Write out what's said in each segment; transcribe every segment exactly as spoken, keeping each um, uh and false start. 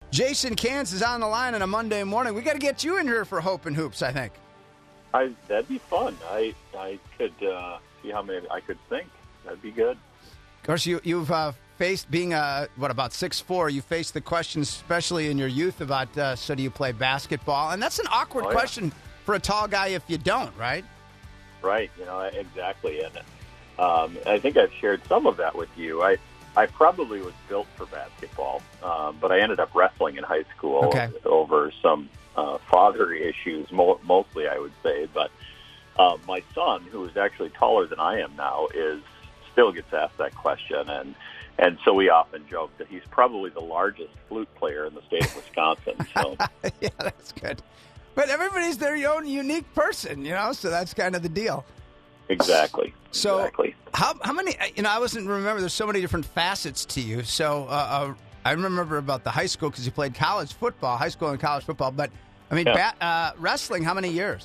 Jason Cairns is on the line on a Monday morning. We got to get you in here for Hope and Hoops, I think. I, that'd be fun. I I could uh, see how many I could think. That'd be good. Of course, you, you've uh, faced being, uh, what, about six foot four, you faced the question, especially in your youth, about, uh, so do you play basketball? And that's an awkward oh, yeah. question for a tall guy if you don't, right? Right, you know, exactly. And um, I think I've shared some of that with you. I, I probably was built for basketball, um, but I ended up wrestling in high school okay. over some uh, father issues, mo- mostly, I would say. But uh, my son, who is actually taller than I am now, is still gets asked that question, and and so we often joke that he's probably the largest flute player in the state of Wisconsin. So yeah, that's good. But everybody's their own unique person, you know, so that's kind of the deal. Exactly. So exactly. how how many, you know, I wasn't remember, there's so many different facets to you. So uh, uh, I remember about the high school because you played college football, high school and college football. But, I mean, yeah. ba- uh, wrestling, how many years?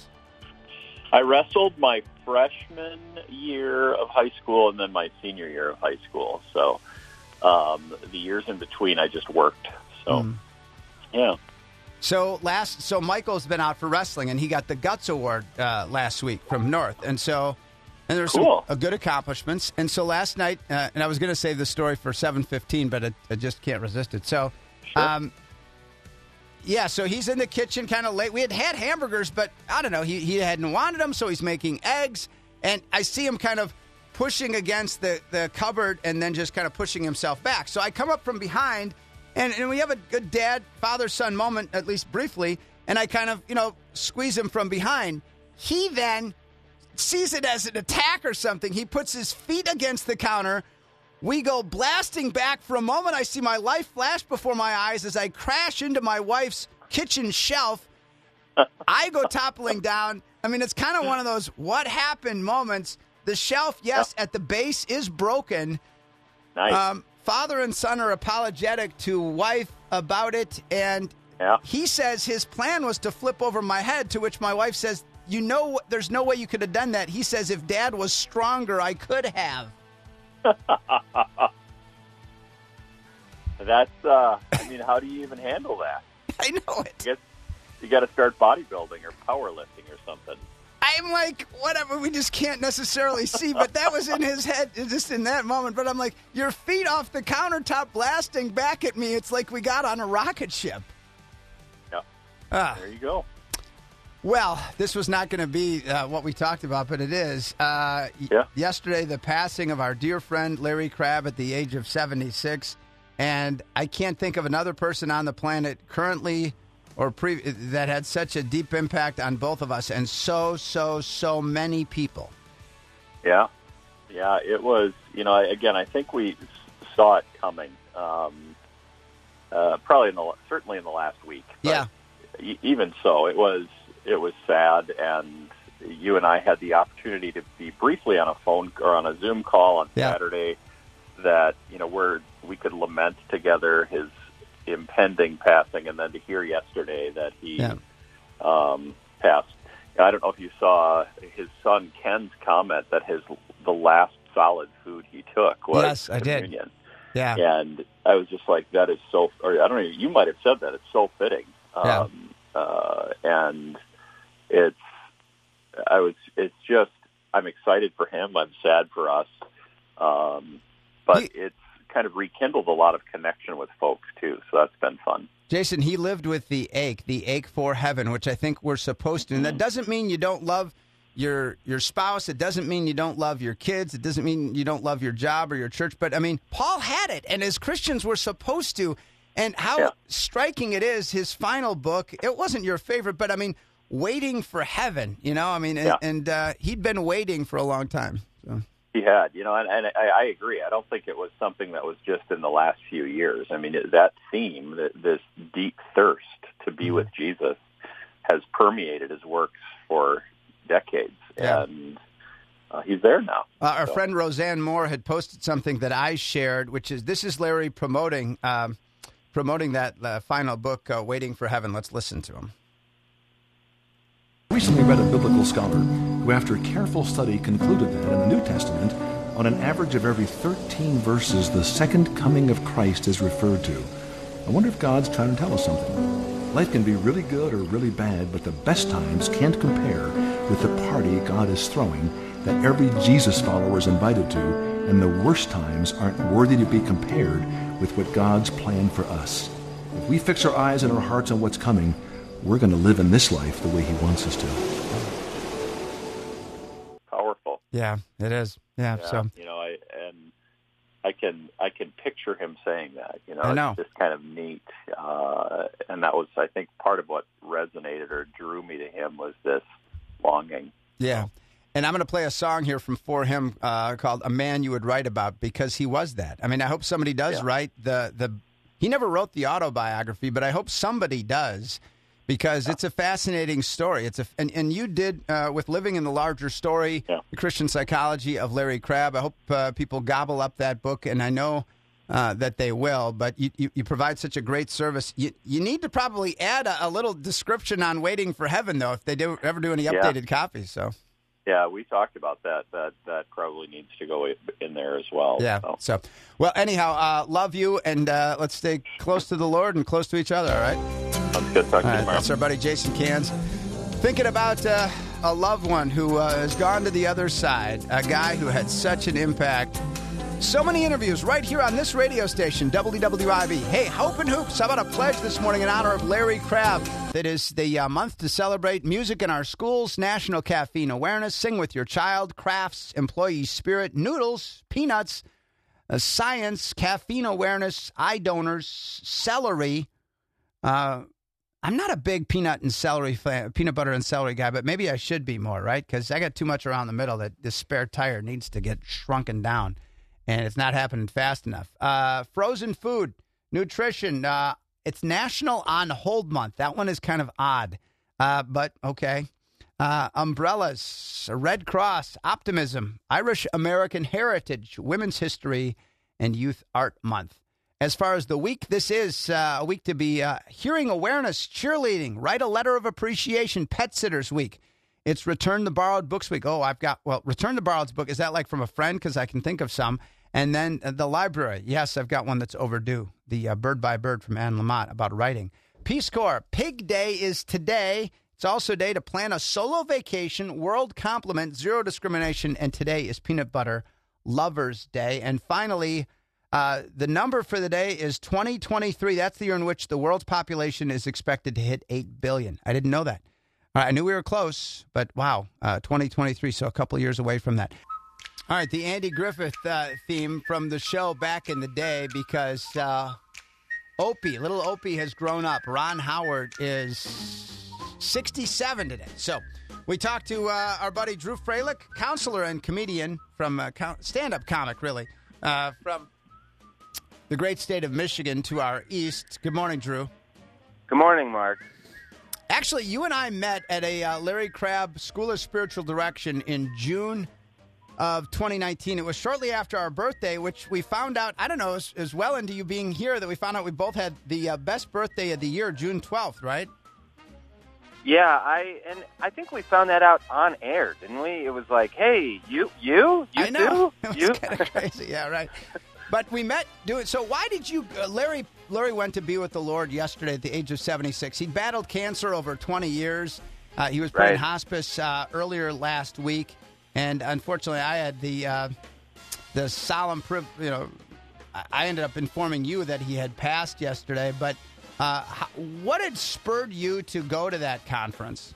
I wrestled my freshman year of high school and then my senior year of high school. So um, the years in between, I just worked. So, mm. yeah. So last, so Michael's been out for wrestling, and he got the Guts Award uh, last week from North, and so and there's cool. some uh, good accomplishments. And so last night, uh, and I was going to save the story for seven fifteen, but I, I just can't resist it. So, sure. um, yeah, so he's in the kitchen kind of late. We had had hamburgers, but I don't know, he he hadn't wanted them, so he's making eggs, and I see him kind of pushing against the the cupboard, and then just kind of pushing himself back. So I come up from behind. And, and we have a good dad, father-son moment, at least briefly, and I kind of, you know, squeeze him from behind. He then sees it as an attack or something. He puts his feet against the counter. We go blasting back. For a moment, I see my life flash before my eyes as I crash into my wife's kitchen shelf. I go toppling down. I mean, it's kind of one of those what happened moments. The shelf, yes, at the base is broken. Nice. Um, Father and son are apologetic to wife about it, and yeah. he says his plan was to flip over my head, to which my wife says, you know, there's no way you could have done that. He says, if Dad was stronger, I could have. That's, uh, I mean, how do you even handle that? I know it. I guess you got to start bodybuilding or powerlifting or something. I'm like, whatever, we just can't necessarily see, but that was in his head just in that moment. But I'm like, your feet off the countertop blasting back at me. It's like we got on a rocket ship. Yeah. Ah. There you go. Well, this was not going to be uh, what we talked about, but it is. Uh, yeah. Yesterday, the passing of our dear friend Larry Crabb at the age of seventy-six. And I can't think of another person on the planet currently or pre- that had such a deep impact on both of us and so, so, so many people. Yeah. Yeah, it was, you know, again, I think we saw it coming, um, uh, probably in the, certainly in the last week. But yeah. Even so, it was, it was sad, and you and I had the opportunity to be briefly on a phone or on a Zoom call on yeah. Saturday that, you know, we're, we could lament together his impending passing, and then to hear yesterday that he yeah. um, passed. I don't know if you saw his son Ken's comment that his the last solid food he took was yes, I communion. Did. Yeah, and I was just like, that is so. Or I don't know. You might have said that. It's so fitting. Yeah. Um, uh, and it's. I was. It's just. I'm excited for him. I'm sad for us. Um, but he, it's kind of rekindled a lot of connection with folks too, so that's been fun. Jason, he lived with the ache, the ache for heaven, which I think we're supposed to. And that doesn't mean you don't love your your spouse. It doesn't mean you don't love your kids. It doesn't mean you don't love your job or your church. But, I mean, Paul had it, and as Christians we're supposed to. And how yeah. striking it is, his final book, it wasn't your favorite, but, I mean, Waiting for Heaven, you know? I mean, and, yeah. and uh, he'd been waiting for a long time. So. He had, you know, and, and I, I agree. I don't think it was something that was just in the last few years. I mean, that theme, this deep thirst to be with Jesus, has permeated his works for decades, yeah. and uh, he's there now. Uh, our so. friend Roseanne Moore had posted something that I shared, which is, this is Larry promoting um, promoting that uh, final book, uh, Waiting for Heaven. Let's listen to him. I recently read a biblical scholar who, after careful study, concluded that in the New Testament, on an average of every thirteen verses, the second coming of Christ is referred to. I wonder if God's trying to tell us something. Life can be really good or really bad, but the best times can't compare with the party God is throwing that every Jesus follower is invited to, and the worst times aren't worthy to be compared with what God's planned for us. If we fix our eyes and our hearts on what's coming, we're going to live in this life the way He wants us to. Powerful. Yeah, it is. Yeah, yeah so you know, I and I can I can picture him saying that. You know, I know. It's just kind of neat, uh, and that was, I think, part of what resonated or drew me to him was this longing. Yeah. And I'm going to play a song here from For Him uh, called "A Man You Would Write About," because he was that. I mean, I hope somebody does yeah. write the the. He never wrote the autobiography, but I hope somebody does, because it's a fascinating story. It's a and, and you did uh, with Living in the Larger Story, yeah. The Christian Psychology of Larry Crabb. I hope uh, people gobble up that book, and I know uh, that they will. But you, you, you provide such a great service. You you need to probably add a, a little description on Waiting for Heaven, though, if they do ever do any updated yeah. copies. So. Yeah, we talked about that. That that probably needs to go in there as well. Yeah. So, so well, anyhow, uh, love you, and uh, let's stay close to the Lord and close to each other. All right. Sounds good. Talk to you All right, tomorrow. that's our buddy Jason Cans. Thinking about uh, a loved one who uh, has gone to the other side, a guy who had such an impact. So many interviews right here on this radio station, W W I B. Hey, Hope and Hoops, how about a pledge this morning in honor of Larry Crabb? It is the uh, month to celebrate music in our schools, National Caffeine Awareness, Sing with Your Child, Crafts, Employee Spirit, Noodles, Peanuts, uh, Science, Caffeine Awareness, Eye Donors, Celery. Uh, I'm not a big peanut and celery fan, peanut butter and celery guy, but maybe I should be more, right? Because I got too much around the middle that this spare tire needs to get shrunken down. And it's not happening fast enough. Uh, frozen food, nutrition. Uh, it's National On Hold Month. That one is kind of odd, uh, but okay. Uh, umbrellas, Red Cross, optimism, Irish American heritage, Women's History, and Youth Art Month. As far as the week, this is uh, a week to be uh, hearing awareness, cheerleading, write a letter of appreciation, Pet Sitters Week. It's Return the Borrowed Books Week. Oh, I've got, well, Return the Borrowed Book. Is that like from a friend? Because I can think of some. And then uh, the library. Yes, I've got one that's overdue. The uh, Bird by Bird from Anne Lamott about writing. Peace Corps. Pig Day is today. It's also a day to plan a solo vacation, World Compliment, Zero Discrimination, and today is Peanut Butter Lovers Day. And finally, uh, the number for the day is twenty twenty-three. That's the year in which the world's population is expected to hit eight billion. I didn't know that. All right, I knew we were close, but wow, uh, twenty twenty-three, so a couple of years away from that. All right, the Andy Griffith uh, theme from the show back in the day, because uh, Opie, little Opie has grown up. Ron Howard is sixty-seven today. So we talked to uh, our buddy Drew Freilich, counselor and comedian from uh, stand-up comic, really, uh, from the great state of Michigan to our east. Good morning, Drew. Good morning, Mark. Actually, you and I met at a uh, Larry Crabb School of Spiritual Direction in June of twenty nineteen. It was shortly after our birthday, which we found out, I don't know, as, as well into you being here, that we found out we both had the uh, best birthday of the year, June twelfth, right? Yeah, I and I think we found that out on air, didn't we? It was like, hey, you, you, you I know. too? It was You? kind of crazy. Yeah, right. But we met doing, so why did you, uh, Larry, Larry went to be with the Lord yesterday at the age of seventy-six. He battled cancer over twenty years. Uh, he was put in Right. hospice uh, earlier last week. And unfortunately, I had the uh, the solemn, priv- you know, I ended up informing you that he had passed yesterday. But uh, how, what had spurred you to go to that conference?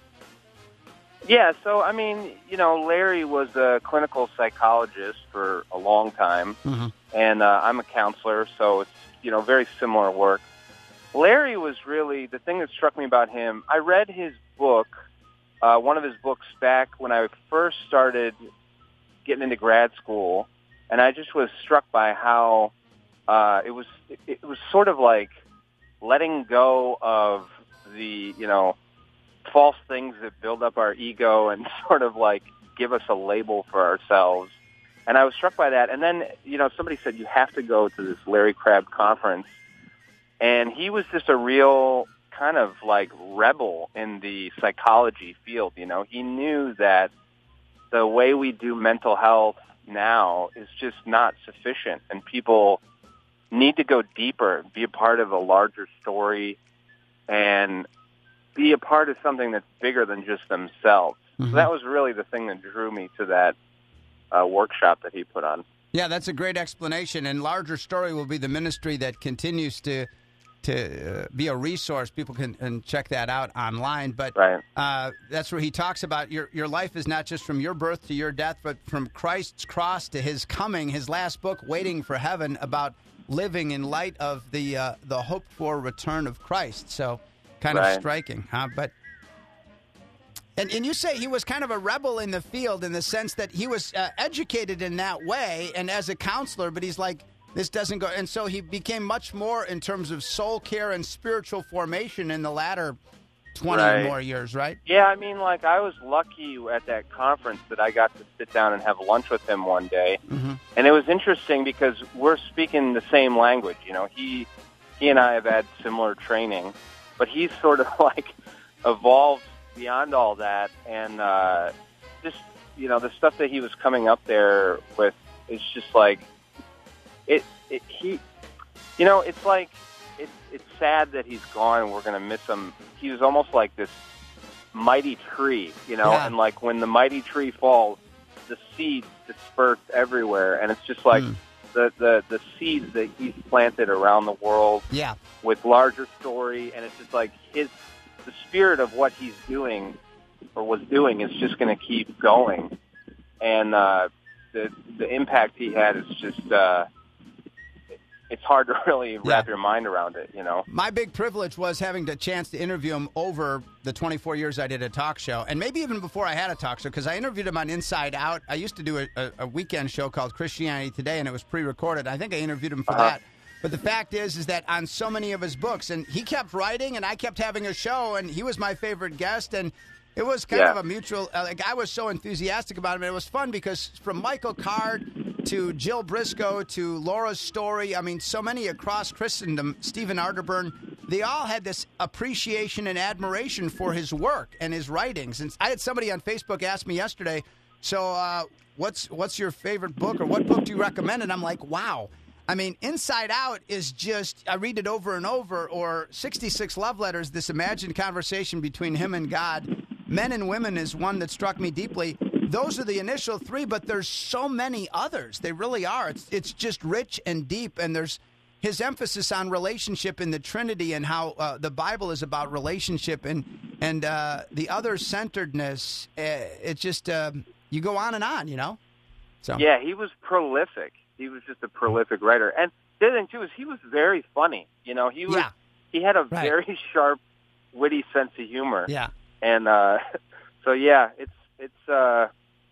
Yeah, so, I mean, you know, Larry was a clinical psychologist for a long time, Mm-hmm. and uh, I'm a counselor, so it's, you know, very similar work. Larry was really, the thing that struck me about him, I read his book, uh, one of his books back when I first started getting into grad school, and I just was struck by how uh, it was, it, it was sort of like letting go of the, you know, false things that build up our ego and sort of like give us a label for ourselves. And I was struck by that. And then, you know, somebody said, you have to go to this Larry Crabb conference. And he was just a real kind of like rebel in the psychology field. You know, he knew that the way we do mental health now is just not sufficient. And people need to go deeper, be a part of a larger story, and be a part of something that's bigger than just themselves. Mm-hmm. So that was really the thing that drew me to that uh, workshop that he put on. Yeah, that's a great explanation. And larger story will be the ministry that continues to to uh, be a resource. People can, can check that out online. But right. uh, that's where he talks about your your life is not just from your birth to your death, but from Christ's cross to his coming, his last book, Waiting for Heaven, about living in light of the uh, the hoped-for return of Christ. So kind right. of striking, huh? But And, and you say he was kind of a rebel in the field in the sense that he was uh, educated in that way and as a counselor, but he's like, this doesn't go. And so he became much more in terms of soul care and spiritual formation in the latter twenty right. or more years, right? Yeah, I mean, like, I was lucky at that conference that I got to sit down and have lunch with him one day. Mm-hmm. And it was interesting because we're speaking the same language. You know, he, he and I have had similar training, but he's sort of like evolved beyond all that, and uh, just, you know, the stuff that he was coming up there with is just like, it, it he, you know, it's like, it, it's sad that he's gone. We're going to miss him. He was almost like this mighty tree, you know, yeah. and like when the mighty tree falls, the seeds disperse everywhere, and it's just like mm. the, the, the seeds that he's planted around the world yeah. with larger story, and it's just like his, the spirit of what he's doing or was doing is just going to keep going. And uh, the the impact he had is just, uh, it's hard to really wrap yeah. your mind around it, you know. My big privilege was having the chance to interview him over the twenty-four years I did a talk show, and maybe even before I had a talk show, because I interviewed him on Inside Out. I used to do a, a, a weekend show called Christianity Today, and it was pre-recorded. I think I interviewed him for uh-huh. that. But the fact is, is that on so many of his books, and he kept writing, and I kept having a show, and he was my favorite guest, and it was kind yeah. of a mutual, uh, like I was so enthusiastic about him, and it was fun because from Michael Card to Jill Briscoe to Laura's Story, I mean, so many across Christendom, Stephen Arterburn, they all had this appreciation and admiration for his work and his writings. And I had somebody on Facebook ask me yesterday, so uh, what's what's your favorite book, or what book do you recommend? And I'm like, wow. I mean, Inside Out is just, I read it over and over, or sixty-six Love Letters, this imagined conversation between him and God. Men and Women is one that struck me deeply. Those are the initial three, but there's so many others. They really are. It's it's just rich and deep, and there's his emphasis on relationship in the Trinity and how uh, the Bible is about relationship and, and uh, the other-centeredness. Uh, it's just, uh, you go on and on, you know? So yeah, he was prolific. He was just a prolific writer. And the other thing, too, is he was very funny. You know, he was yeah. he had a right. very sharp, witty sense of humor. Yeah. And uh, so, yeah, it's, it's uh,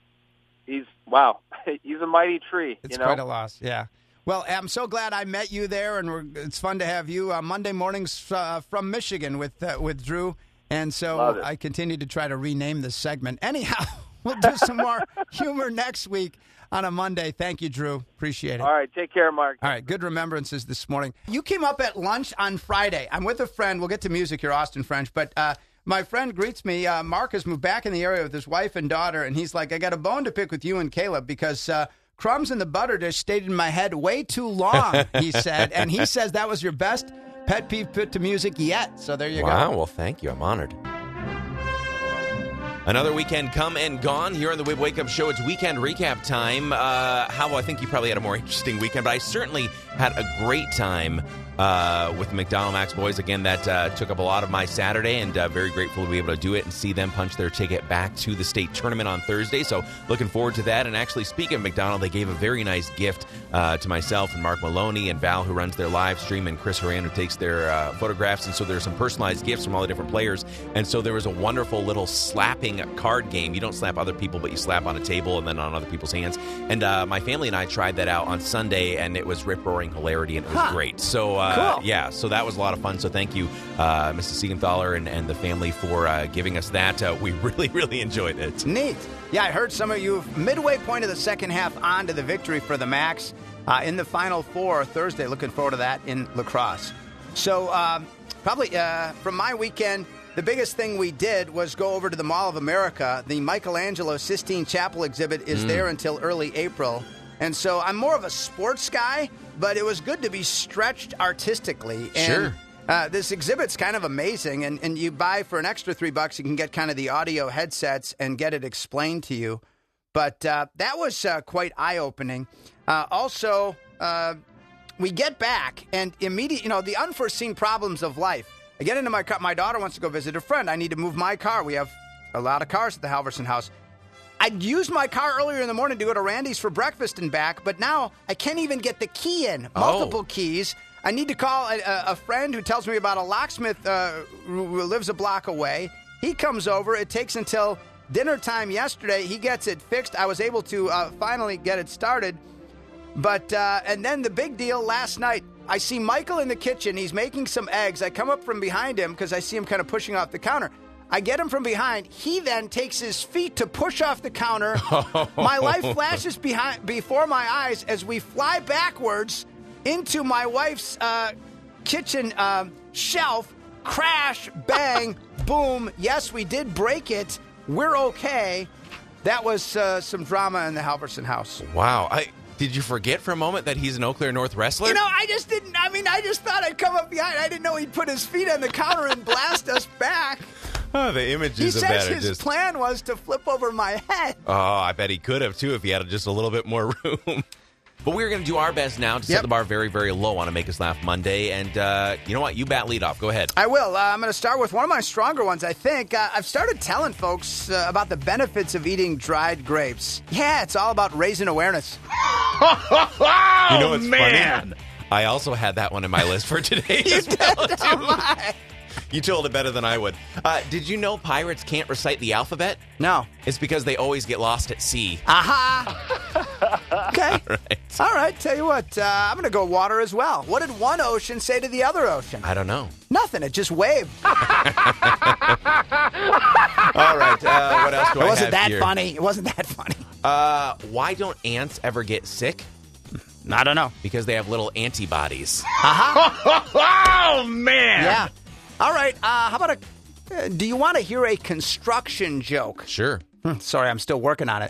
he's, wow, he's a mighty tree. It's you know? quite a loss, yeah. Well, I'm so glad I met you there, and we're, it's fun to have you uh, Monday mornings uh, from Michigan with uh, with Drew. And so I continue to try to rename this segment. Anyhow, we'll do some more humor next week on a Monday. Thank you, Drew. Appreciate it. All right. Take care, Mark. All right. Good remembrances this morning. You came up at lunch on Friday. I'm with a friend. We'll get to music here, Austin French. But uh, my friend greets me. Uh, Mark has moved back in the area with his wife and daughter. And he's like, I got a bone to pick with you and Caleb because uh, crumbs in the butter dish stayed in my head way too long, he said. And he says that was your best pet peeve put to music yet. So there you wow, go. Wow. Well, thank you. I'm honored. Another weekend come and gone here on the Wib Wake Up Show. It's weekend recap time. Uh, how I think you probably had a more interesting weekend, but I certainly had a great time uh, with the McDonald Max boys. Again, that uh, took up a lot of my Saturday, and uh, very grateful to be able to do it and see them punch their ticket back to the state tournament on Thursday. So looking forward to that. And actually, speaking of McDonald, they gave a very nice gift uh, to myself and Mark Maloney and Val, who runs their live stream, and Chris Horan, who takes their uh, photographs. And so there's some personalized gifts from all the different players. And so there was a wonderful little slapping card game. You don't slap other people, but you slap on a table and then on other people's hands. And uh, my family and I tried that out on Sunday, and it was rip-roaring hilarity, and it was huh. great. So, uh, cool. yeah, so that was a lot of fun. So thank you, uh, Missus Siegenthaler and, and the family for uh, giving us that. Uh, we really, really enjoyed it. Neat. Yeah, I heard some of you midway point of the second half on to the victory for the Max uh, in the Final Four Thursday. Looking forward to that in lacrosse. So um, probably uh, from my weekend, the biggest thing we did was go over to the Mall of America. The Michelangelo Sistine Chapel exhibit is mm. there until early April. And so I'm more of a sports guy, but it was good to be stretched artistically. And, Sure. Uh, this exhibit's kind of amazing, and, and you buy for an extra three bucks, you can get kind of the audio headsets and get it explained to you. But uh, that was uh, quite eye-opening. Uh, also, uh, we get back, and immediate, you know, the unforeseen problems of life. I get into my car. My daughter wants to go visit a friend. I need to move my car. We have a lot of cars at the Halverson house. I'd used my car earlier in the morning to go to Randy's for breakfast and back, but now I can't even get the key in. Multiple Oh. keys. I need to call a, a friend who tells me about a locksmith uh, who lives a block away. He comes over. It takes until dinner time yesterday. He gets it fixed. I was able to uh, finally get it started. But, uh, and then the big deal last night, I see Michael in the kitchen. He's making some eggs. I come up from behind him because I see him kind of pushing off the counter. I get him from behind. He then takes his feet to push off the counter. My life flashes behind before my eyes as we fly backwards into my wife's uh, kitchen uh, shelf. Crash, bang, boom. Yes, we did break it. We're okay. That was uh, some drama in the Halverson house. Wow. I Did you forget for a moment that he's an Eau Claire North wrestler? You know, I just didn't, I mean, I just thought I'd come up behind. I didn't know he'd put his feet on the counter and blast us back. Oh, the images He of says that are his just... plan was to flip over my head. Oh, I bet he could have, too, if he had just a little bit more room. But we're going to do our best now to set Yep. the bar very, very low on a Make Us Laugh Monday. And uh, you know what? You bat lead off. Go ahead. I will. Uh, I'm going to start with one of my stronger ones, I think. Uh, I've started telling folks uh, about the benefits of eating dried grapes. Yeah, it's all about raising awareness. Oh, you know what's man. funny? I also had that one in my list for today You as did? well, Oh, too. my. You told it better than I would. Uh, did you know pirates can't recite the alphabet? No. It's because they always get lost at sea. Aha. Okay. All right. All right. Tell you what, uh, I'm going to go water as well. What did one ocean say to the other ocean? I don't know. Nothing. It just waved. All right. Uh, what else do It I wasn't have that here? funny. It wasn't that funny. Uh, why don't ants ever get sick? I don't know. Because they have little antibodies. Oh, man. Yeah. All right. Uh, how about a... Uh, do you want to hear a construction joke? Sure. Hmm, Sorry, I'm still working on it.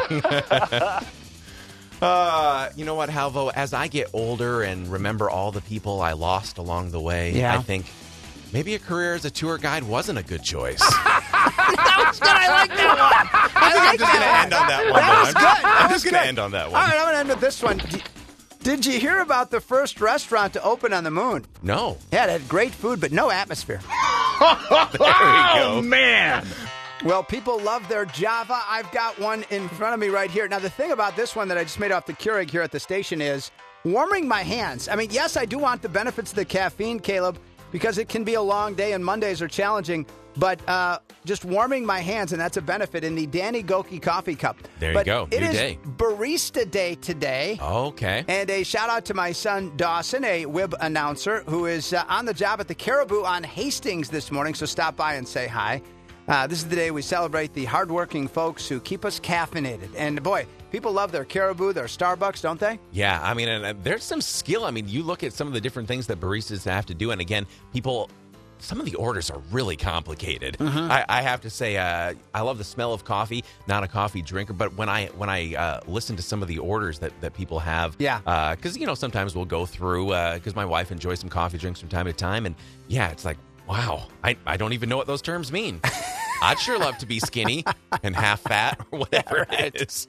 Uh, you know what, Halvo? As I get older and remember all the people I lost along the way, Yeah. I think maybe a career as a tour guide wasn't a good choice. That was good. I like that one. I like I'm just going to that end on that one. That was though. good. I'm, That I'm was just going to good. end on that All one. right, I'm going to end with this one. D- Did you hear about the first restaurant to open on the moon? No. Yeah, it had great food, but no atmosphere. There we Oh, go. man. Well, people love their Java. I've got one in front of me right here. Now, the thing about this one that I just made off the Keurig here at the station is warming my hands. I mean, yes, I do want the benefits of the caffeine, Caleb, because it can be a long day and Mondays are challenging. But uh, just warming my hands, and that's a benefit in the Danny Goki coffee cup. There you but go. It New is day. Barista Day today. Okay. And a shout out to my son, Dawson, a W I B announcer, who is uh, on the job at the Caribou on Hastings this morning. So stop by and say hi. Uh, this is the day we celebrate the hardworking folks who keep us caffeinated. And boy, people love their Caribou, their Starbucks, don't they? Yeah, I mean, and uh, there's some skill. I mean, you look at some of the different things that baristas have to do, and again, people... Some of the orders are really complicated. Mm-hmm. I, I have to say, uh, I love the smell of coffee. Not a coffee drinker, but when I when I uh, listen to some of the orders that, that people have, Yeah. because you know sometimes we'll go through because my wife enjoys some coffee drinks from time to time, and yeah, it's like wow, I I don't even know what those terms mean. I'd sure love to be skinny and half fat or whatever it is.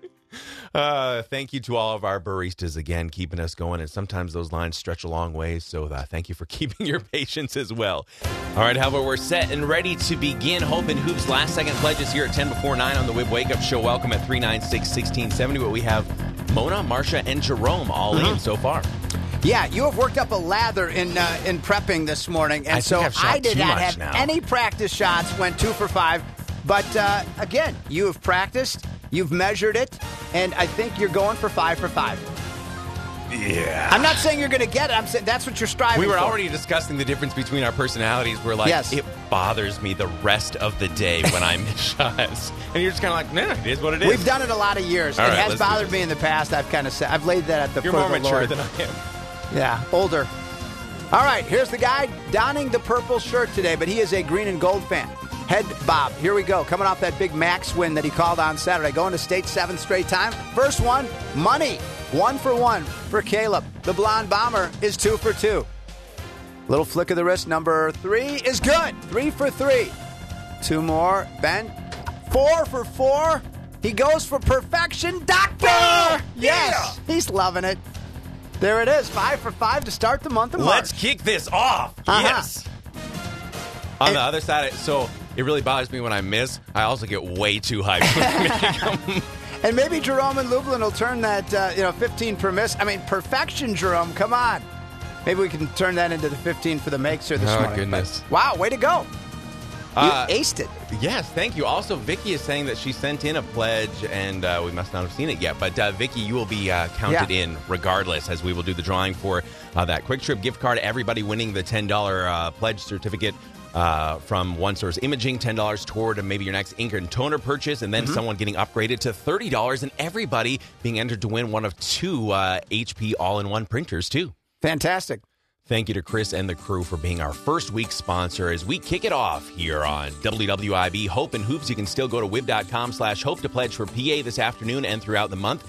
Uh, thank you to all of our baristas again, keeping us going. And sometimes those lines stretch a long ways. So uh, thank you for keeping your patience as well. All right, however, we're set and ready to begin Hope and Hoops last second pledges here at ten before nine on the W I B Wake Up Show. Welcome at three nine six, one six seven zero. But we have Mona, Marcia, and Jerome all Mm-hmm. in so far. Yeah, you have worked up a lather in uh, in prepping this morning, and I so think I've shot I did too not much have now. any practice shots. Went two for five, but uh, again, you have practiced, you've measured it, and I think you're going for five for five. Yeah. I'm not saying you're going to get it. I'm saying that's what you're striving We were for. already discussing the difference between our personalities. We're like, Yes. it bothers me the rest of the day when I miss shots. And you're just kind of like, nah, it is what it is. We've done it a lot of years. All it right, has let's do bothered this. me in the past. I've kind of said I've laid that at the You're foot more of the mature Lord. than I am. Yeah, older. All right, here's the guy donning the purple shirt today, but he is a green and gold fan. Head Bob, here we go. Coming off that big Max win that he called on Saturday, going to state seventh straight time. First one, money. One for one for Caleb. The blonde bomber is two for two. Little flick of the wrist, number three is good. Three for three. Two more. Ben, four for four. He goes for perfection. Doctor! Oh, yes, yeah. He's loving it. There it is. Five for five to start the month of March. Let's kick this off. Uh-huh. Yes. On And- the other side, so it really bothers me when I miss. I also get way too hyped. And maybe Jerome and Lublin will turn that, uh, you know, fifteen per miss. I mean, perfection, Jerome. Come on. Maybe we can turn that into the fifteen for the makes here this Oh, morning. goodness. But, wow, way to go. You Uh, aced it. Yes, thank you. Also, Vicky is saying that she sent in a pledge, and uh, we must not have seen it yet. But, uh, Vicky, you will be uh, counted Yeah. in regardless, as we will do the drawing for uh, that Quick Trip gift card. Everybody winning the ten dollars uh, pledge certificate uh, from One Source Imaging, ten dollars toward maybe your next ink and toner purchase, and then Mm-hmm. someone getting upgraded to thirty dollars, and everybody being entered to win one of two uh, H P all-in-one printers, too. Fantastic. Thank you to Chris and the crew for being our first week sponsor as we kick it off here on W W I B Hope and Hoops. You can still go to wib.com slash hope to pledge for P A this afternoon and throughout the month.